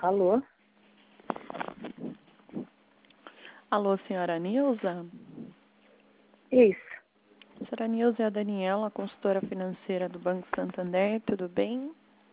Alô? Alô, senhora Nilza? Isso. Senhora Nilza é a Daniela, consultora financeira do Banco Santander, tudo bem?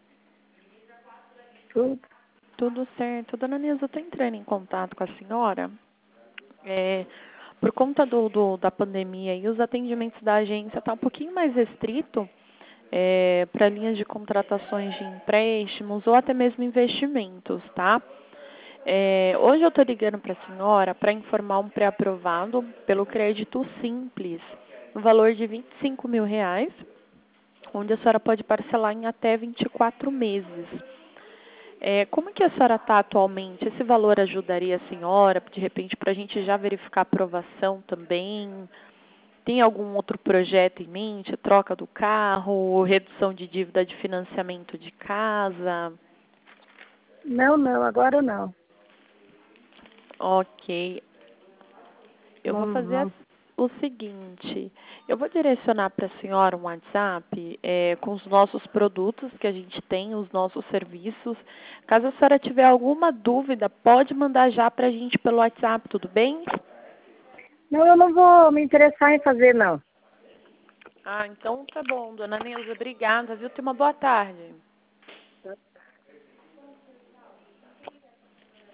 Tudo? Tudo certo. Dona Nilza, eu estou entrando em contato com a senhora. Por conta da pandemia e os atendimentos da agência estão um pouquinho mais restrito para linhas de contratações de empréstimos ou até mesmo investimentos, tá? Hoje eu estou ligando para a senhora para informar um pré-aprovado pelo crédito simples, no valor de R$ 25.000, onde a senhora pode parcelar em até 24 meses. Como que a senhora está atualmente? Esse valor ajudaria a senhora, de repente, para a gente já verificar a aprovação também? Tem algum outro projeto em mente? Troca do carro, redução de dívida de financiamento de casa? Não, agora não. Ok. Eu vou Não, fazer não. o seguinte, eu vou direcionar para a senhora um WhatsApp com os nossos produtos que a gente tem, os nossos serviços. Caso a senhora tiver alguma dúvida, pode mandar já para a gente pelo WhatsApp, tudo bem? Não, eu não vou me interessar em fazer, não. Ah, então tá bom, dona Neuza, obrigada, viu? Tenha uma boa tarde.